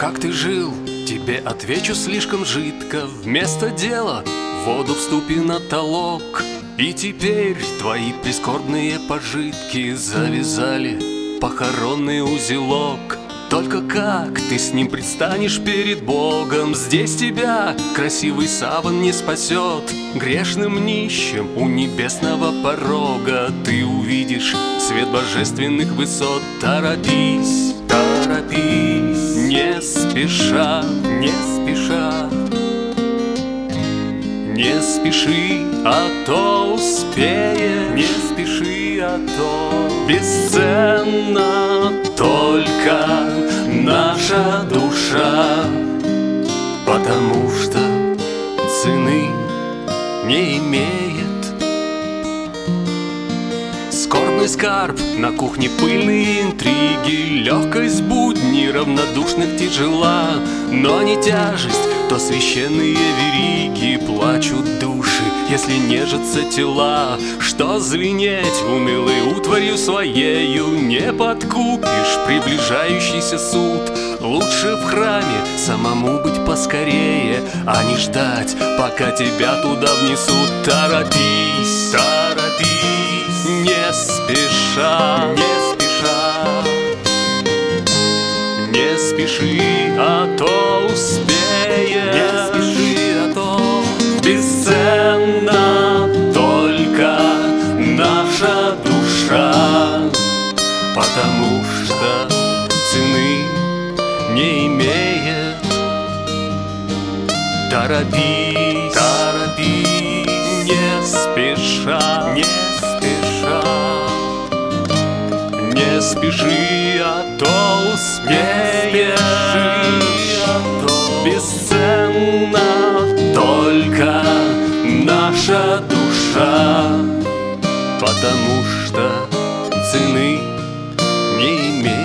как ты жил? Тебе отвечу слишком жидко. Вместо дела в воду вступи на толок. И теперь твои прискорбные пожитки завязали похоронный узелок. Только как ты с ним предстанешь перед Богом? Здесь тебя красивый саван не спасет. Грешным нищим у небесного порога ты увидишь свет божественных высот. Торопись, торопись, не спеша, не спеша. Не спеши, а то успеешь. Не спеши, а то бесценна только наша душа, потому что цены не имеет. Скорбный скарб, на кухне пыльные интриги, легкость будни равнодушных тяжела, но не тяжесть, то священные вериги. Плачут души, если нежатся тела. Что звенеть унылой утварью своею? Не подкупишь приближающийся суд. Лучше в храме самому быть поскорее, а не ждать, пока тебя туда внесут. Торопись, торопись, не спеша, не спеша. Не спеши, а то успеешь. Не спеши, а то бесценна только наша душа, потому что цены не имеет. Торопись, торопись, не спеша, не спеша. Не спеши, а то успеешь. Бесценна только наша душа, потому что цены не имеет.